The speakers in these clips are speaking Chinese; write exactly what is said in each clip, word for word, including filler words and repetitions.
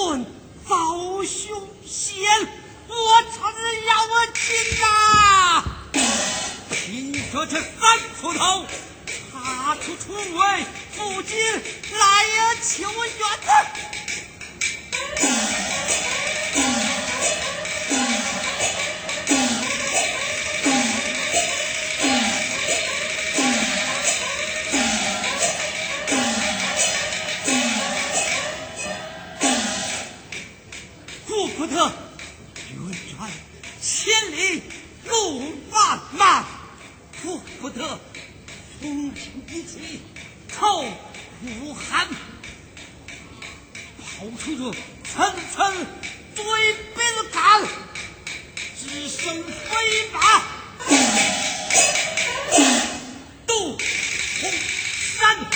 论遭凶险，我只要紧呐！听说这三斧头查出出位，父亲来呀求援的。库库特，远远千里路漫漫，库库特风情一起，透苦寒，跑出着层层追兵赶，只剩飞马渡红山。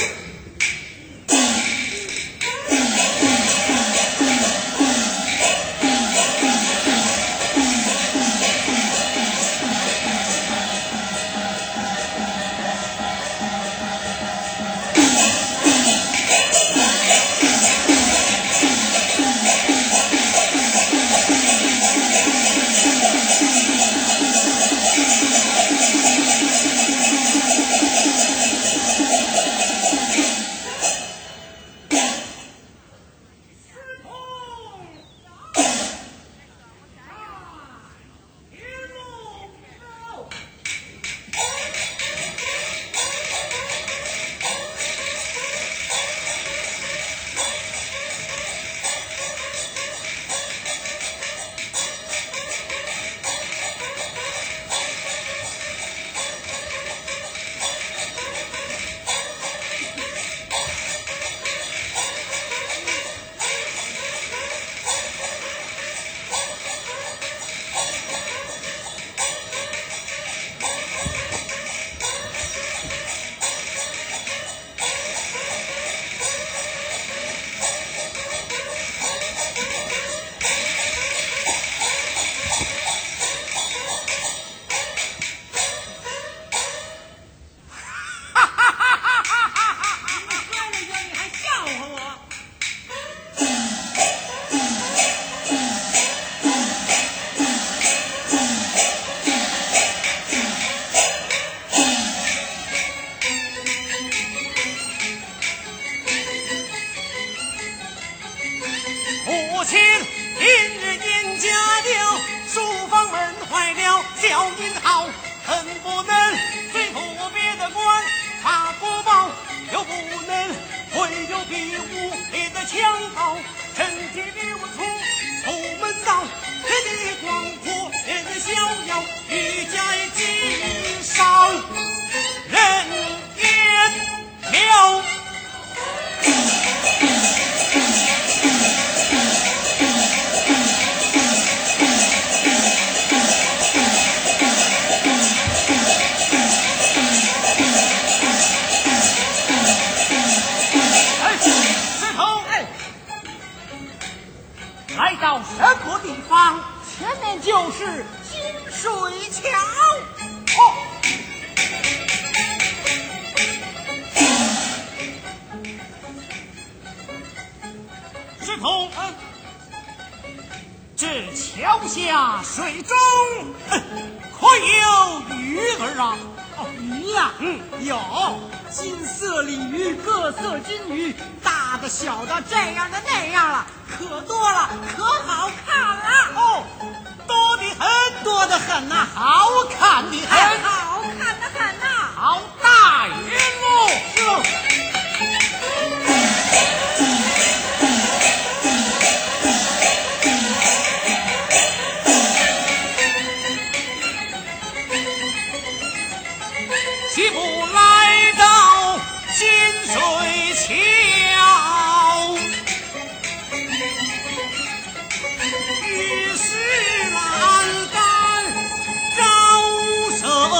于是栏杆招手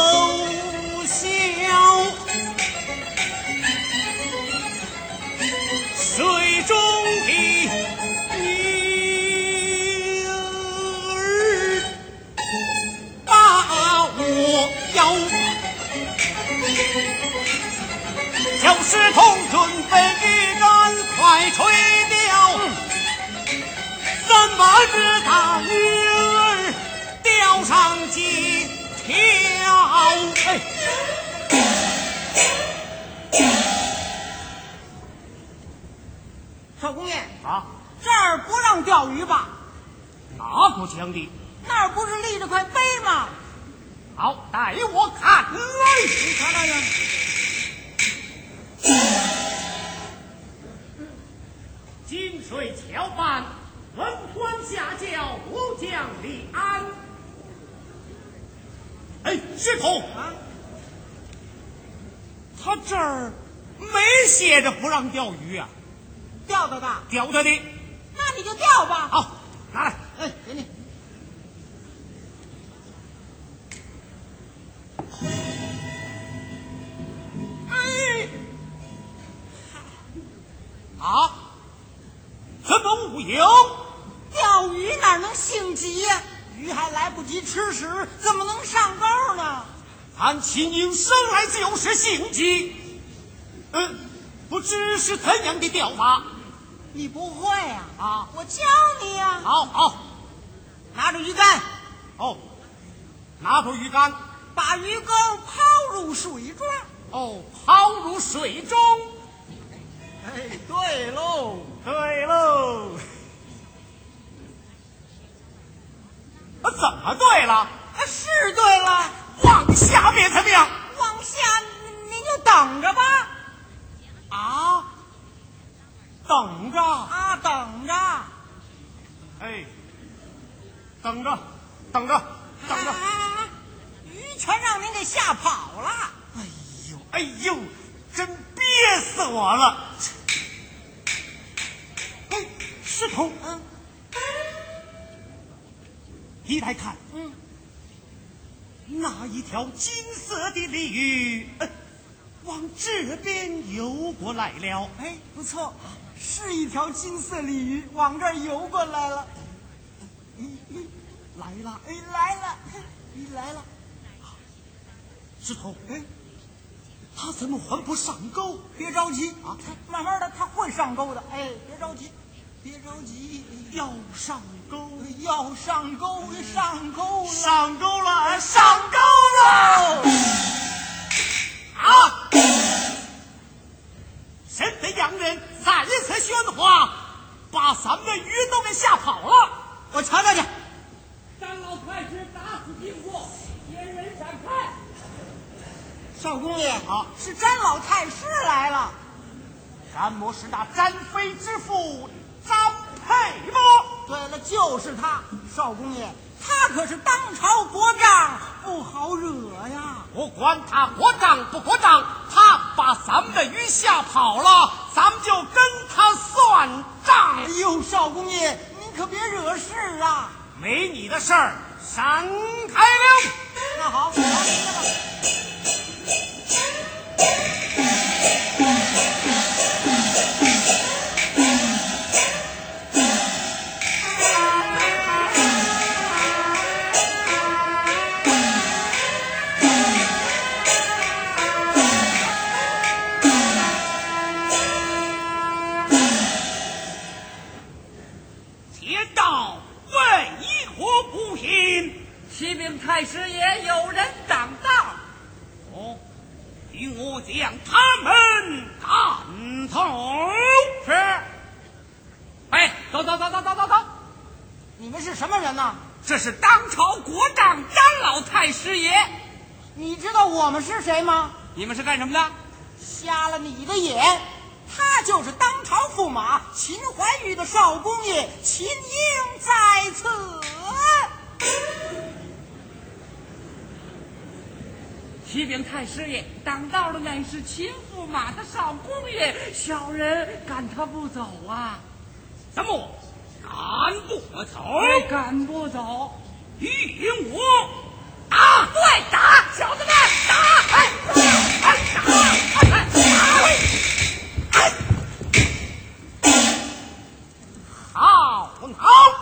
哎， 少公爷啊， 这儿不让钓鱼吧？ 哪不讲的？ 那儿不是立着块碑吗？ 好，带我看来。 你看那样。 金水桥畔，文官下轿，武将立安。哎，师徒啊， 他这儿没写着不让钓鱼啊， 钓的吧？ 钓着的。 那你就钓吧。 好，拿来。 哎，给你。 哎，啊，怎么无有？ 钓鱼哪能性急呀、鱼还来不及吃食，怎么能上钩呢？ 俺秦营生来就是性急，嗯，不知是怎样的钓法。 你不会呀、啊？ 啊， 我教你呀、啊。 好好， 拿着鱼竿， 哦，拿着鱼竿， 把鱼钩抛入水中。 哦，抛入水中。 哎，对喽， 对喽。啊，怎么对了？ 啊，是对了。 往下面怎么样？ 往下您就等着吧。 啊，等着。 啊，等着。 哎，等着，等着，等着。 啊，鱼全让您给吓跑了。 哎呦，哎呦，真憋死我了！哎，师徒， 嗯， 你来看， 嗯， 那一条金色的鲤鱼，呃，往这边游过来了。 哎，不错，是一条金色鲤鱼往这儿游过来了。咦咦， 来了， 哎，来了，你来了。 师徒，哎，他怎么还不上钩？ 别着急啊，慢慢的他会上钩的。哎，别着急，别着急， 要上钩， 要上钩，上钩了， 上钩了，上钩了！啊！神的洋人再一次喧哗，把咱们的鱼都给吓跑了。 我瞧瞧去。 张老太师打死金货，仙人闪开。 少公爷啊， 是詹老太师来了。 詹某是那詹妃之父詹佩吗？ 对了，就是他，少公爷，他可是当朝国丈，不好惹呀。 不管他国丈不国丈，他把咱们的鱼吓跑了，咱们就跟他算账。 哎呦，少公爷，您可别惹事啊。 没你的事儿，闪开了。 那好，瞧您的吧。 天道为何不平？ 启禀太师爷，有人挡道。 哦，与我将他们赶走。 是。哎，走走走走走走走。 你们是什么人呢？ 这是当朝国丈詹老太师爷。 你知道我们是谁吗？ 你们是干什么的？ 瞎了你的眼！他就是当朝驸马秦怀玉的少公爷秦英在此。 启禀太师爷，挡道的乃是秦驸马的少公爷，小人赶他不走啊。 怎么赶不走？ 赶不走。 与我打！ 对，打，小子们打！哎，哎，打！哎，哎，哎， 好，好。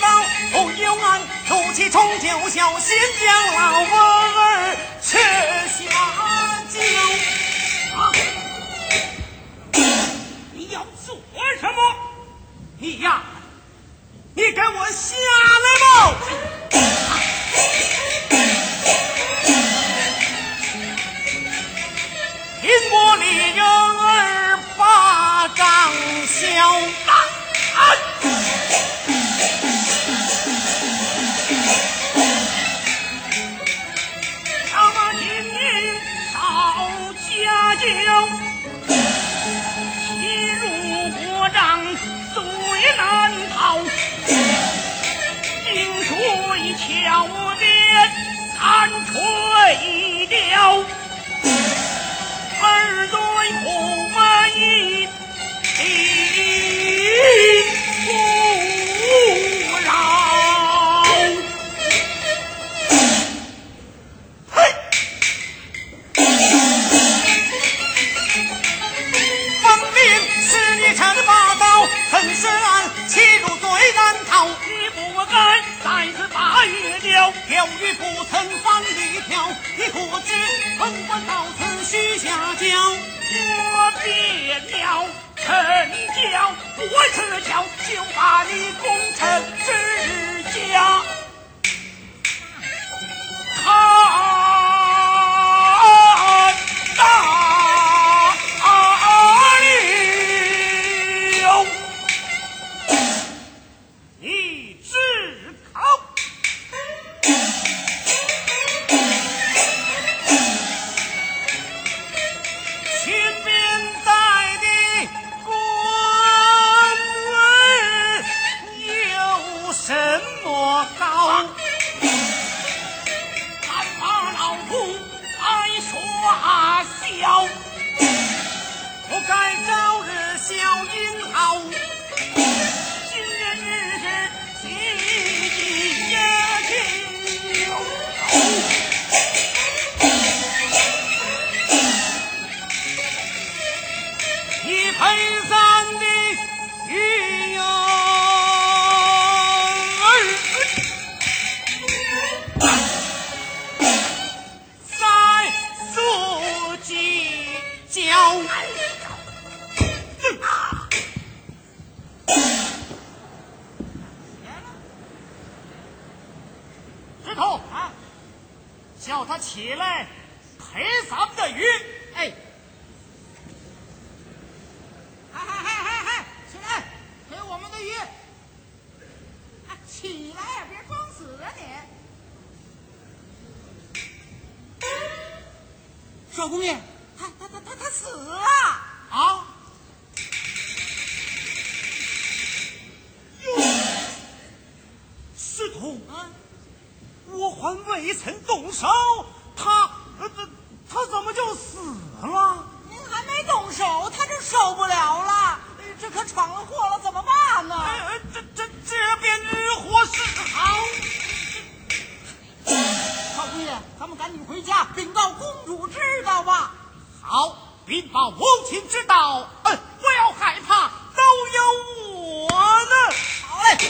冲九霄，先将老儿吃酒。啊！你要做什么？你呀，你给我下来吧！听我里人儿把掌小啊！他妈今年少家酒，欺入国帐最难逃。金锤敲边，弹吹掉。耳对虎门一不饶。嘿！分明是你趁霸道，恨是俺欺辱最难逃。你不该在此把月雕，钓鱼不曾翻一条。你可知本官到此须下轿？我别了陈教，我此教就把你功臣之家看大了。你只考前边带的官儿有什么高？敢把老夫爱耍笑，不该朝日效英豪。今日日日喜极也情。一陪三的玉儿在苏鸡叫。石头啊，叫他起来陪咱们的鱼。 哎，嗨嗨嗨嗨嗨，起来，陪我们的鱼。啊，起来呀，别装死啊你！少公爷，他他他他他死了啊！哟，师徒啊，我还未曾动手，他呃他他怎么就死了？ 您还没动手，他就受不了了，这可闯了祸了，怎么办呢？ 呃，这这这便日祸是好。 少公爷，咱们赶紧回家禀告公主知道吧。 好，禀报母亲知道。嗯，不要害怕，都有我呢。 好嘞。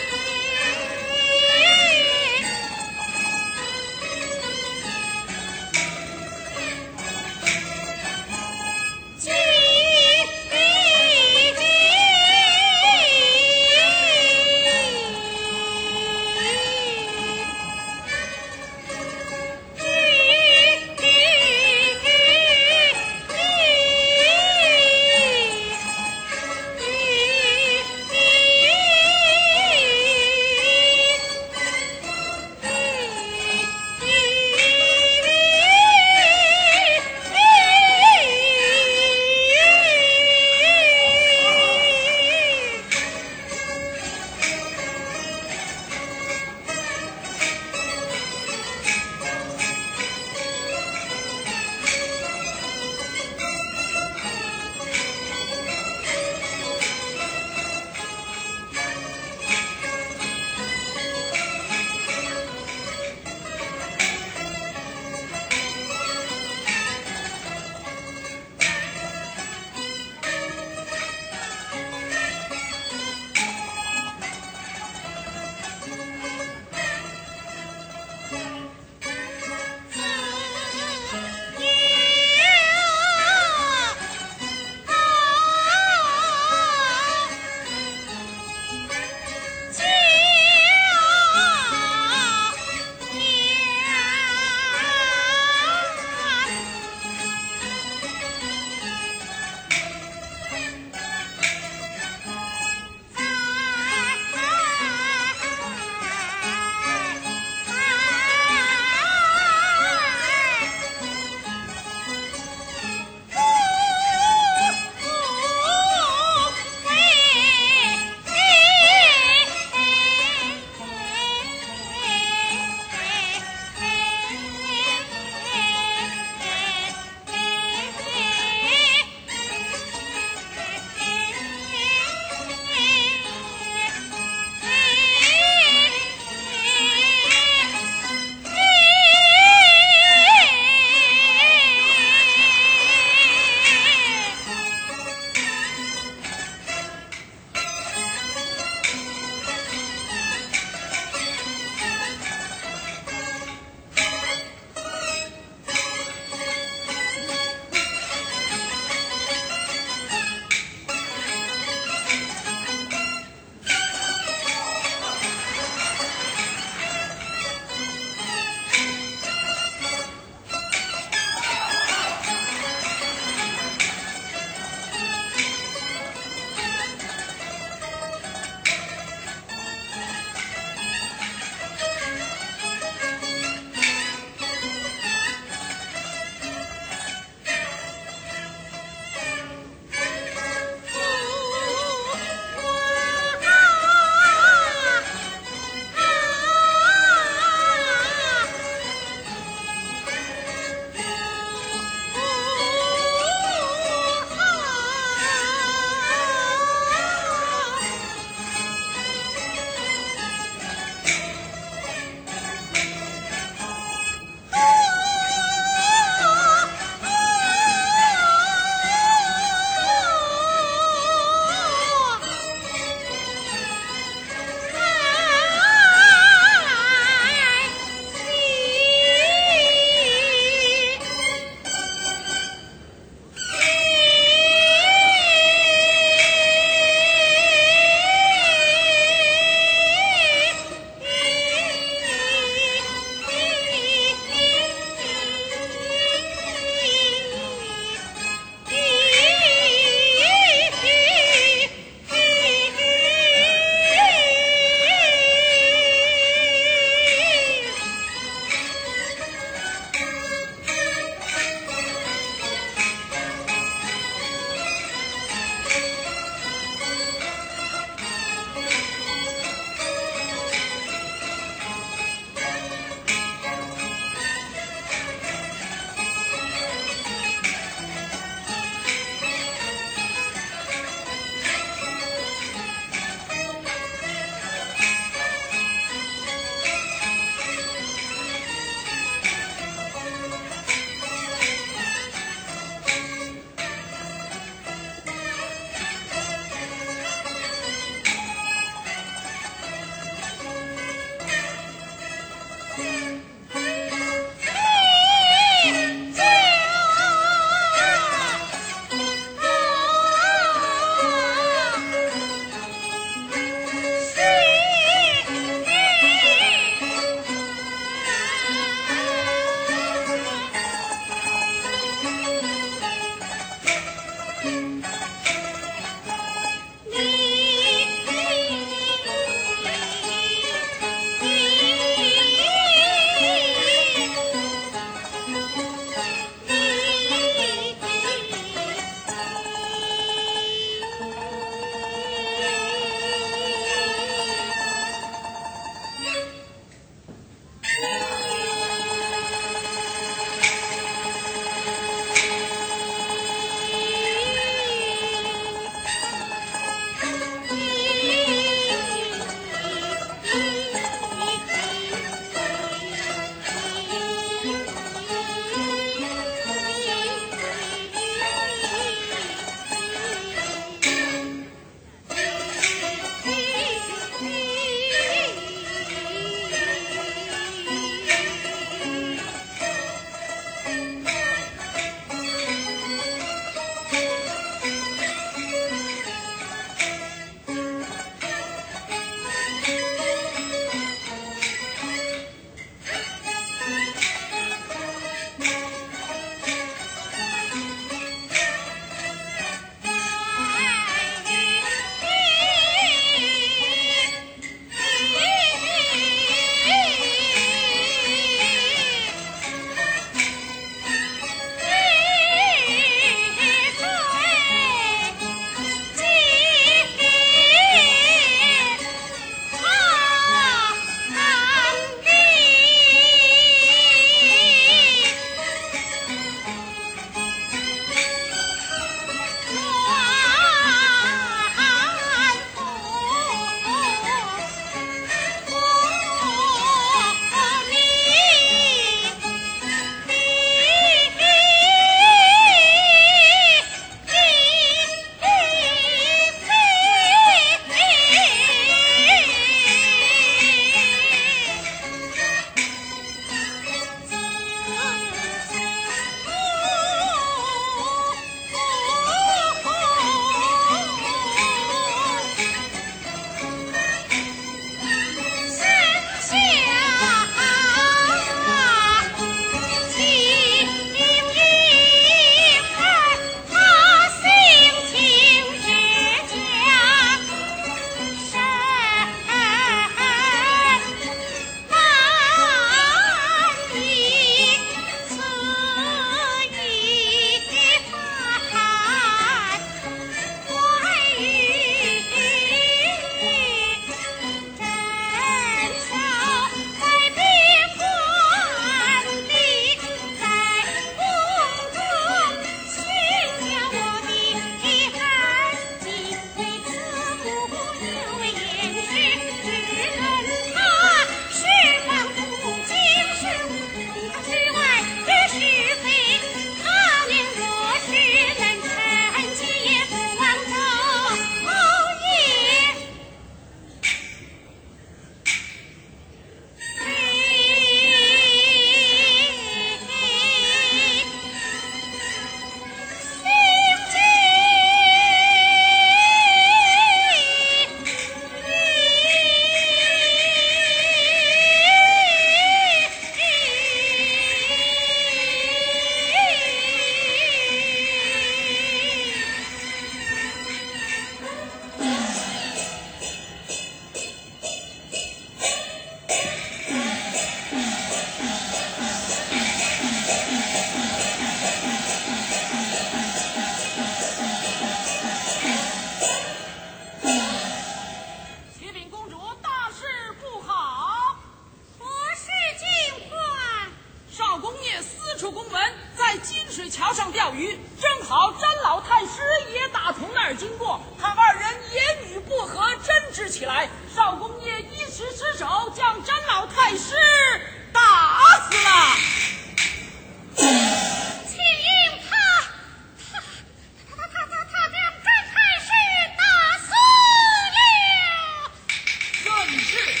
金水桥上钓鱼，正好詹老太师也打从那儿经过，看二人言语不和，争执起来。少公爷一时失手，将詹老太师打死了。 请应他，他他他他他他将詹太师打死了。 正是。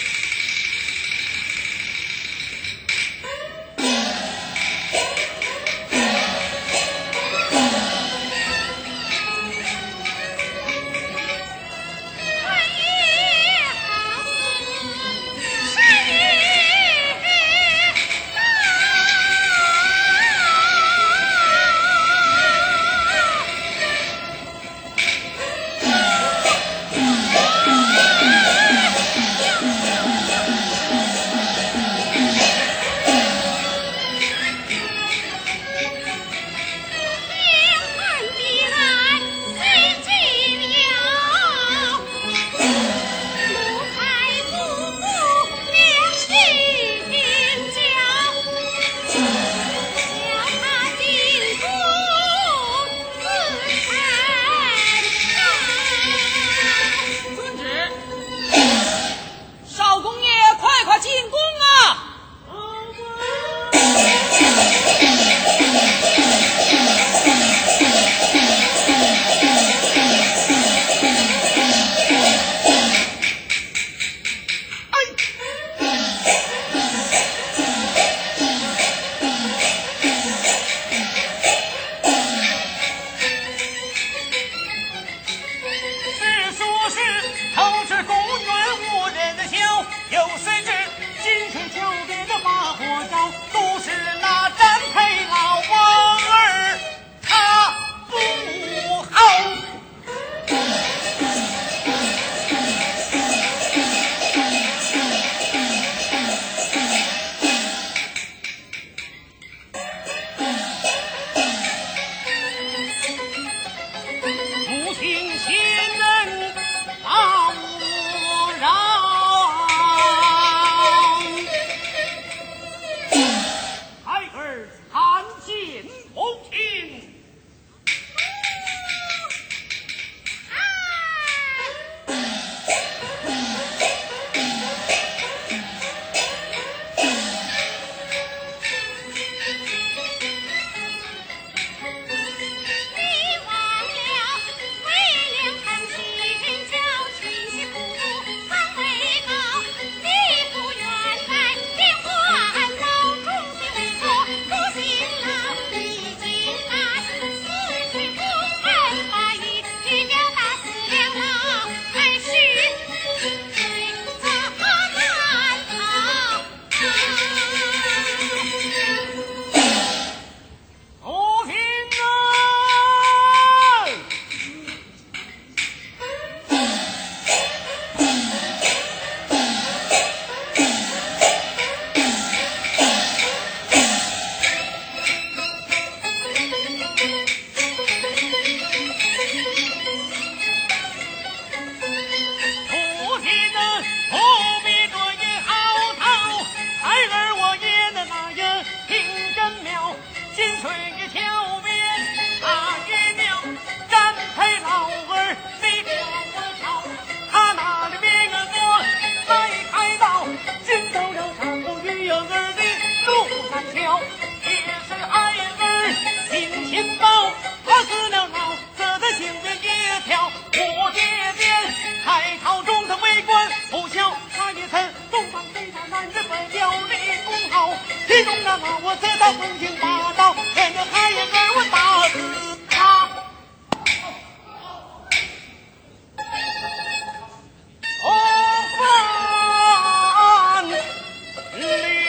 我这道风行霸道，见着海眼儿我打死他。红帆里。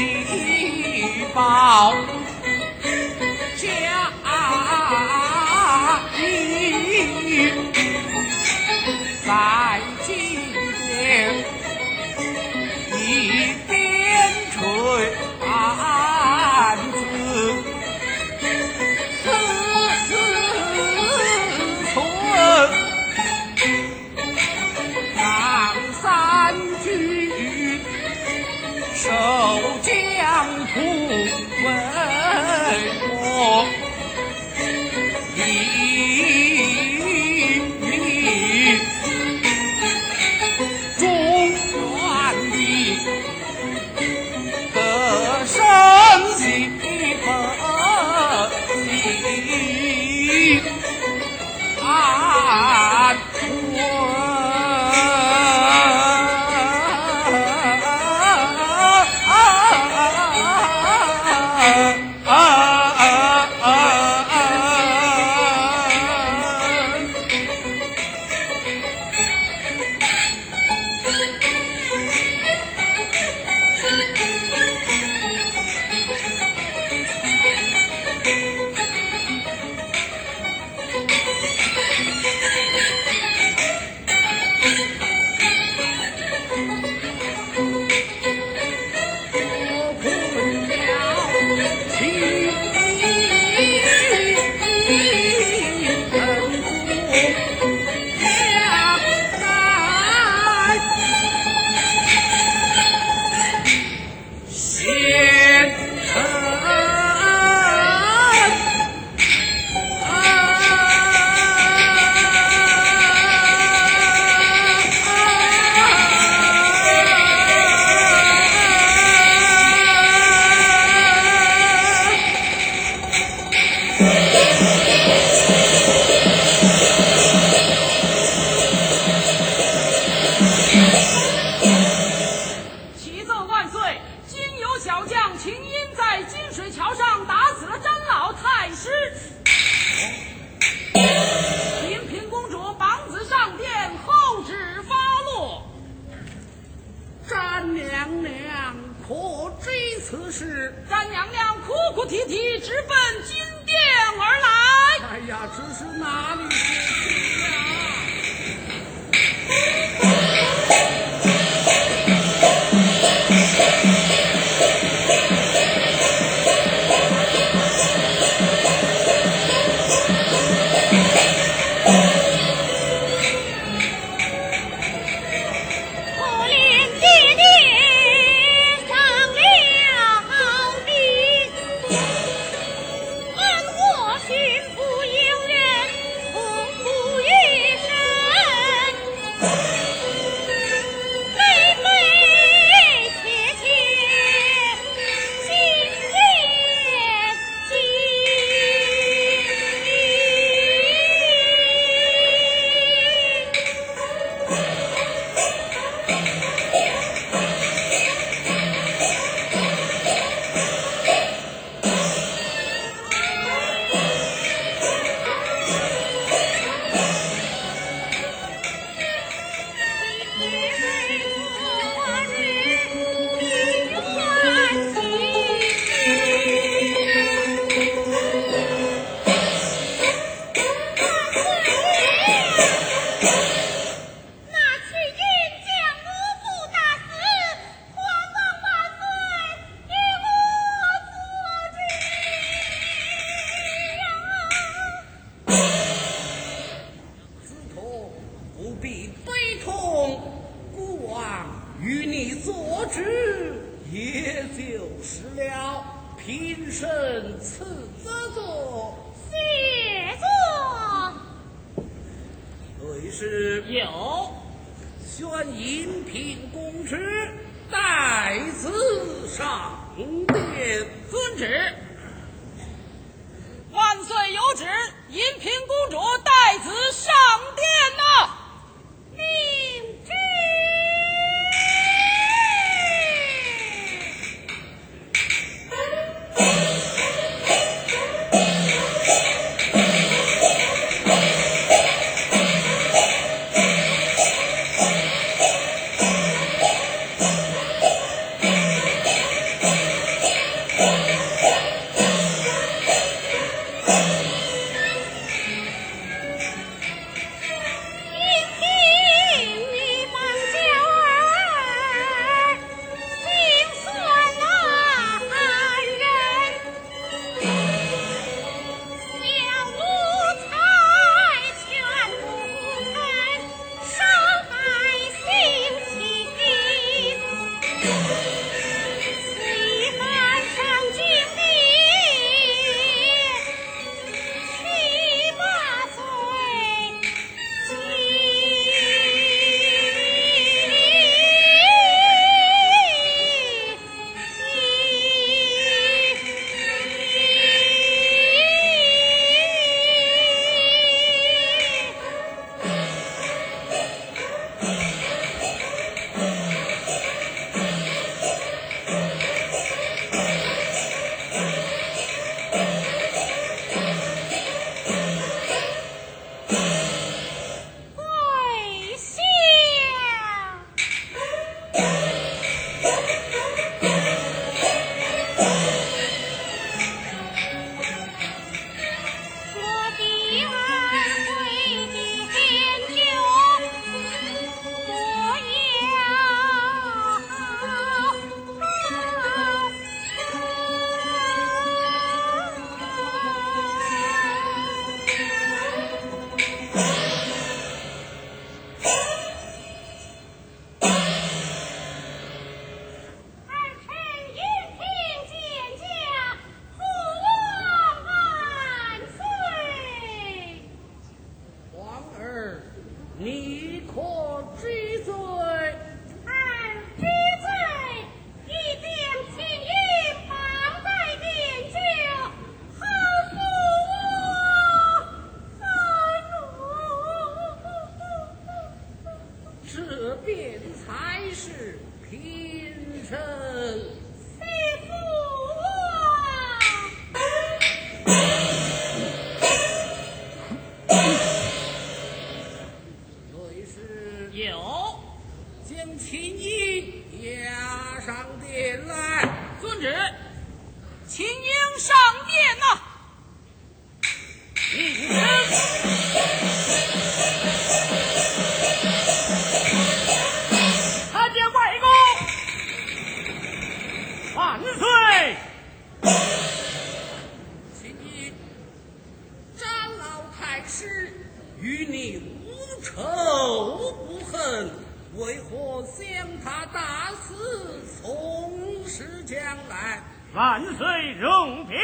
喜报家义，在今天一边吹案子，四寸张三句，守江图为我咱娘娘哭哭啼啼直奔金殿而来。 哎呀，这是哪里去呀？ 这便才是平生。 师父内侍有将秦衣押上殿来。 遵旨，秦英上殿呐、领旨。参见外公，万岁！ 秦衣，詹老太师与你无仇不恨，为何将他打死，从实将来？ 万岁容禀。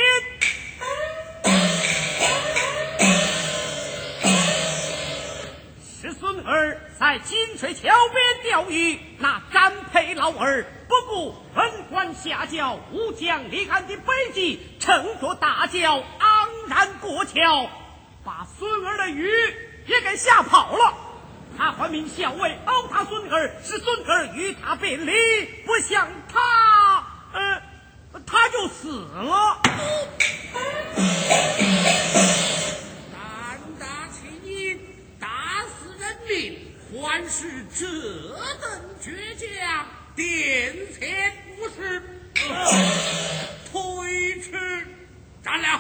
师孙儿在金水桥边钓鱼，那詹培老儿不顾文官下轿，误将离岸的背脊，乘着大轿昂然过桥，把孙儿的鱼也给吓跑了。他还命校尉殴打孙儿，使孙儿与他别离，不想他呃他就死了。 胆大秦衣，打死人命，还是这等倔强，殿前无事，推迟斩了。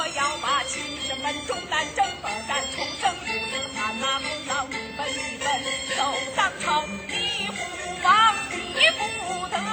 要把秦氏门中南征北战，重生不能汗马功劳一分一分，走当朝你不忘你不得。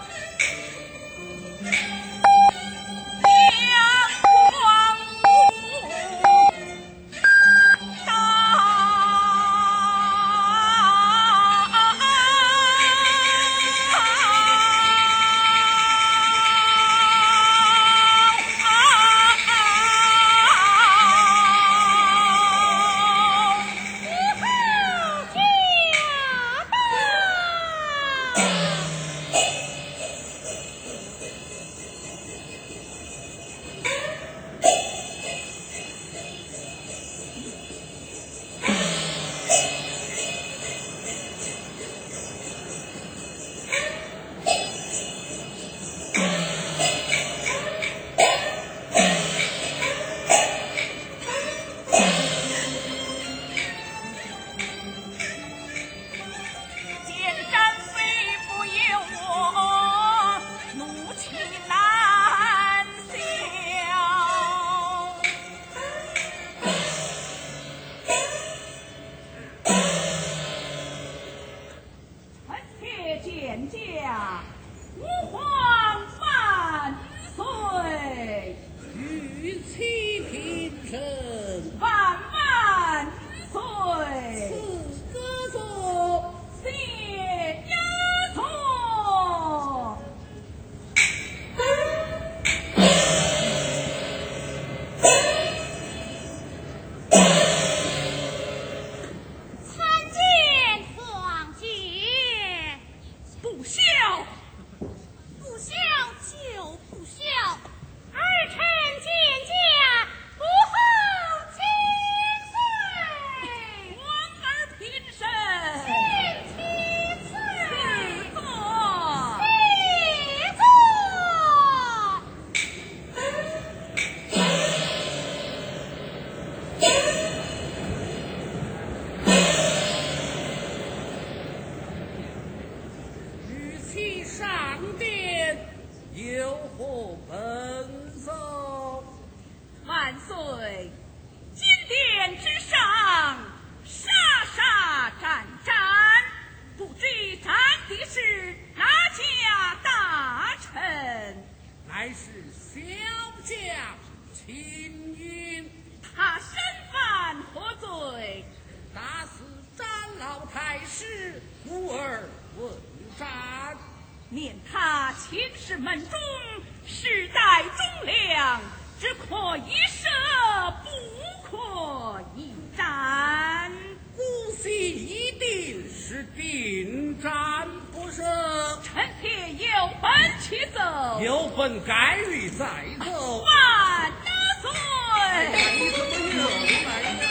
念他秦氏门中世代忠良，只可一射，不可一战。 姑息一定是定战不赦。 臣妾有本去走， 有本该欲再走。 万岁！ 哎呀，你怎么又来了？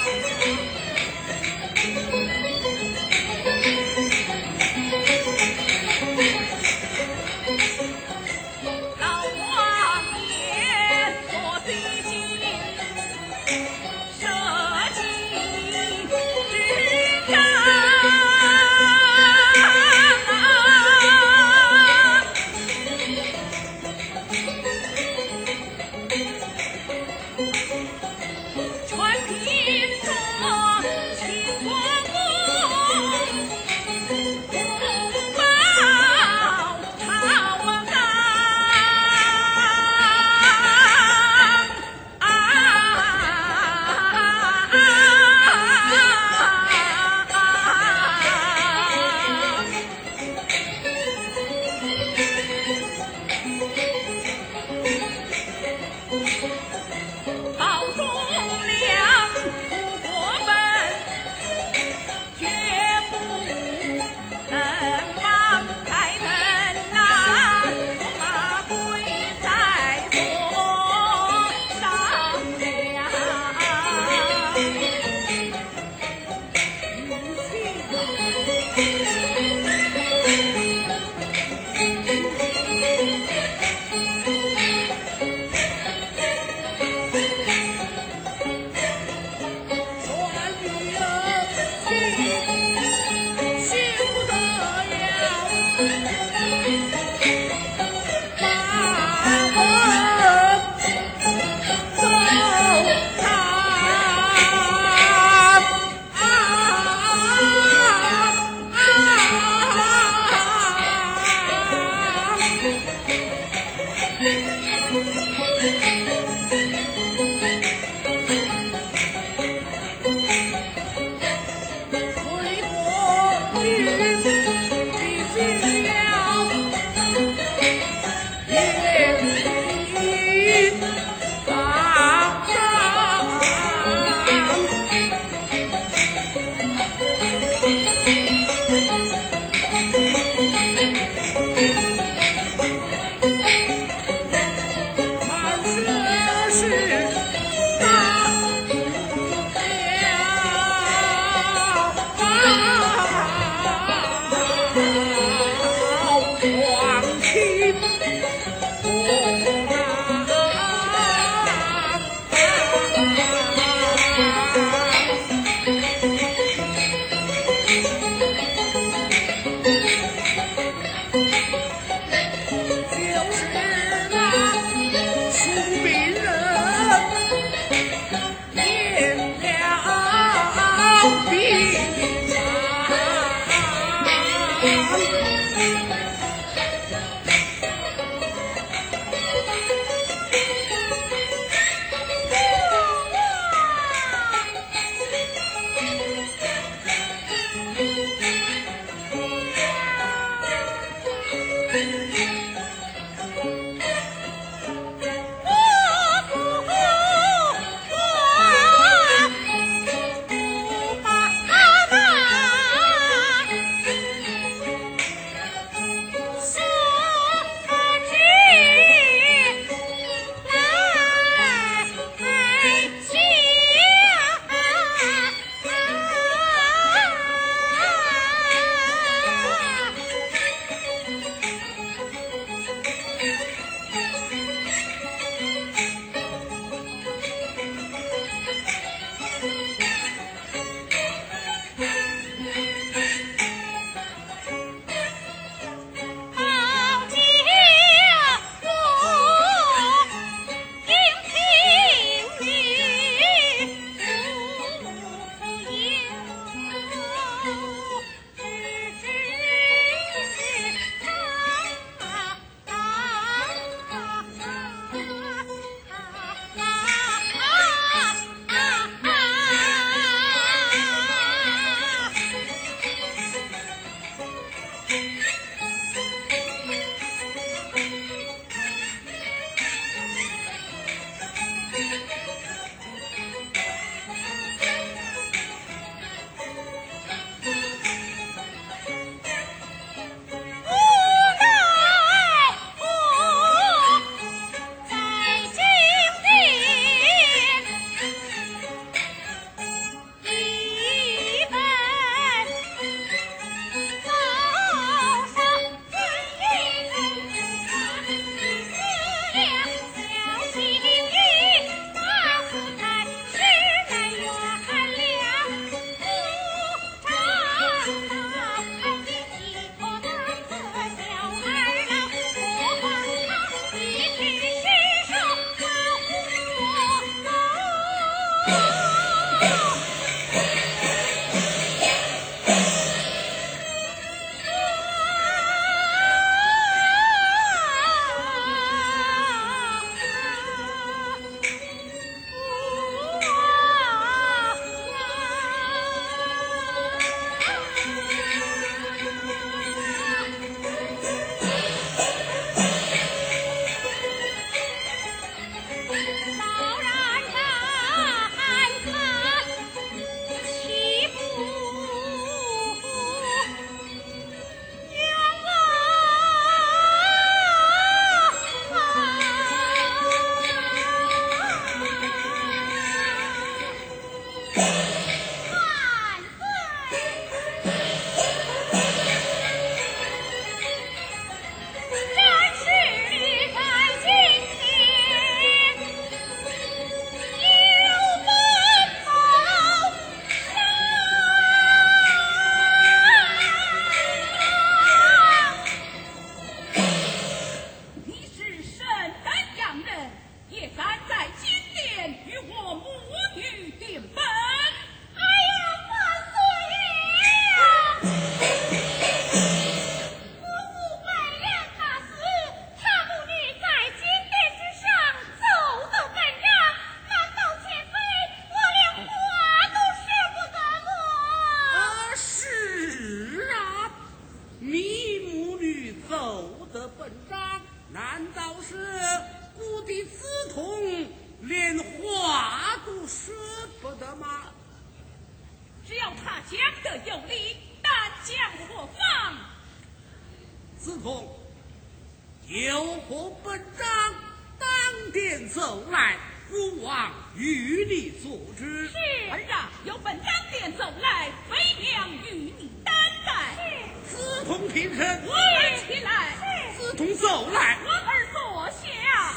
这有理，但将何方？ 子贡，有何本章当殿奏来，父王与你所知。 是儿啊，有本当殿奏来，非良与你担待。 子通平身， 我儿起来。 子通奏来。 我儿坐下。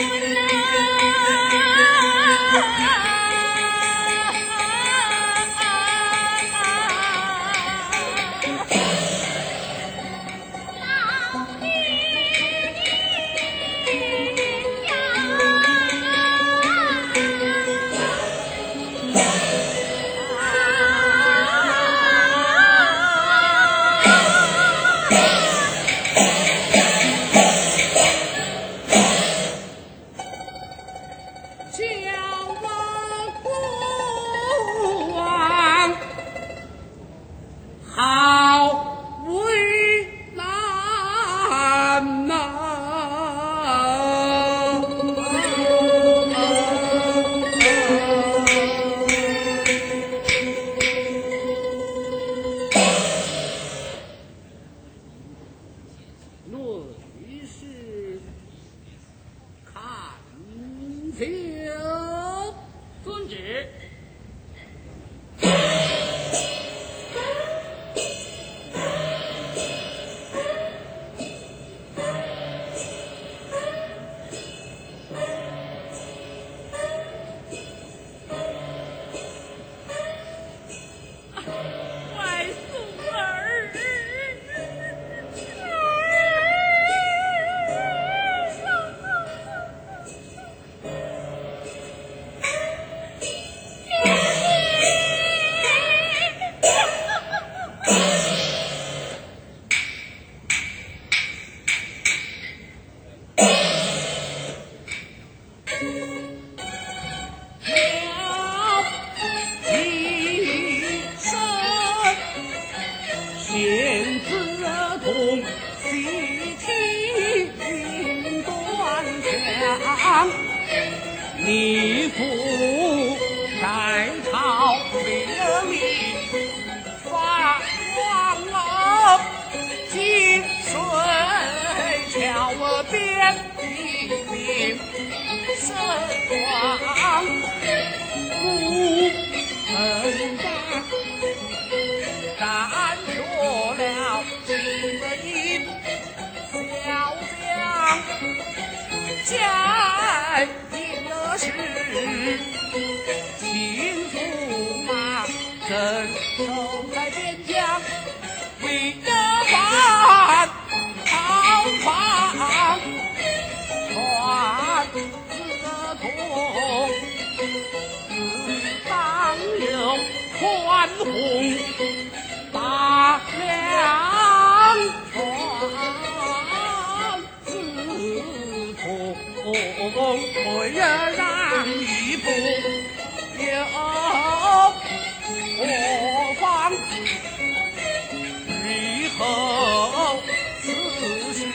你父在朝名利发光了，金水桥边一名神王，无很大斩说了金银小将家应了是秦驸马镇守在边疆，为了反逃亡传子痛，当有宽宏大梁传子痛，会让一步有何妨？日后此事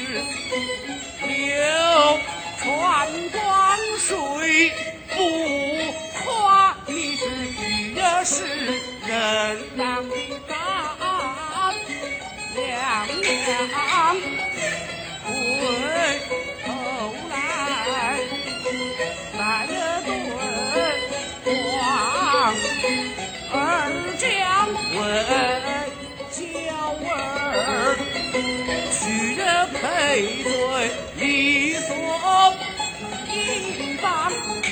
流传光水，不夸你是越是人让的大娘娘，回头来再对望儿将为娇儿许人配对理所应当，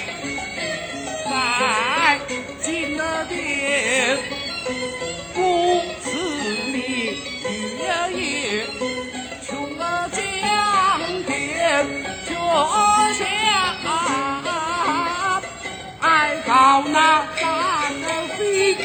在金的殿不辞你月夜，穷了江边脚下爱告那单飞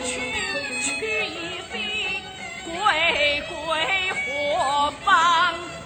归归何方？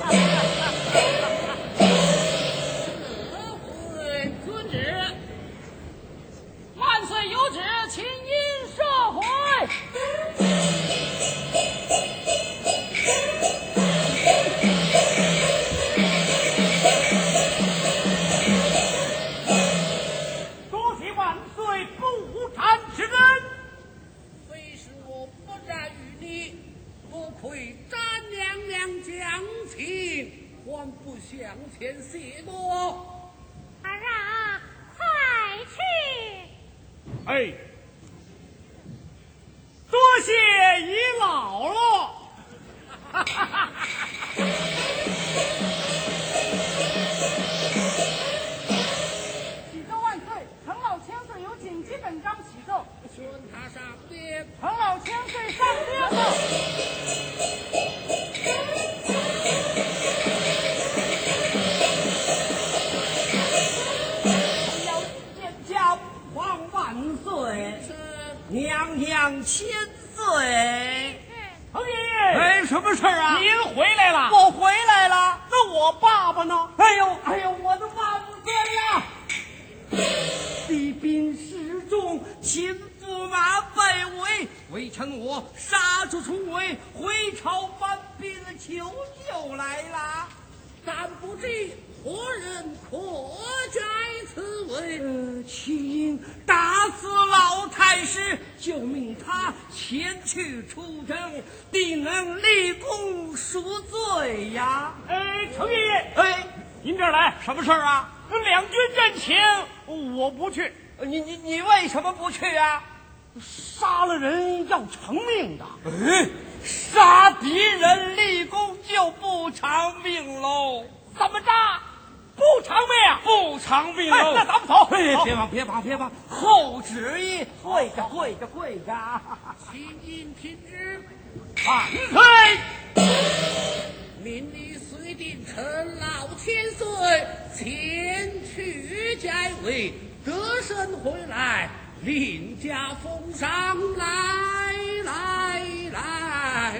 遵旨，万岁有旨，请因社会。 多谢万岁不战之恩。 非是我不战于你，多亏詹娘娘将情，还不向前谢诺。 儿啊，快去！ 哎，多谢姨姥姥。 启奏万岁，陈老千岁有紧急本章启奏， 宣他上殿。 陈老千岁上殿了。 要见驾皇万岁，娘娘千岁。 彭爷， 哎，什么事儿啊？ 您回来了。 我回来了。那我爸爸呢？哎呦，哎呦，我的万岁呀！帝兵失众，秦驸马被围，微臣我杀出重围，回朝搬兵求救来了。 但不知何人可摘此位？ 呃，齐英打死老太师，就命他前去出征，定能立功赎罪呀。 哎，程爷爷， 哎， 您这儿来， 什么事儿啊？ 两军阵前，我不去， 你你你为什么不去啊？ 杀了人要偿命的。 哎，杀敌人立功就不偿命喽？ 怎么着？不偿命？ 不偿命哎， 喽？ 那咱们走。 哎， 走别忙别忙别忙，后旨意，跪着跪着跪着。 请因听之。 万岁！ 命你随定陈老千岁前去摘位，得胜回来，另加封赏。来来来，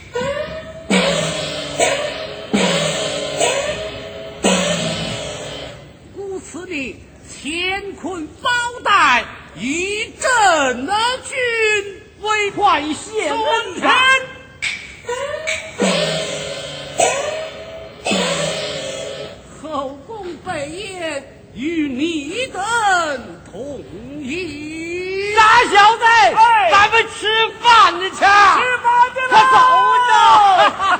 故此你乾坤包带，以朕的军为快谢恩忠臣。 后宫北宴，与你等同意。 傻小子， 哎咱们吃饭去，吃饭去了快走着。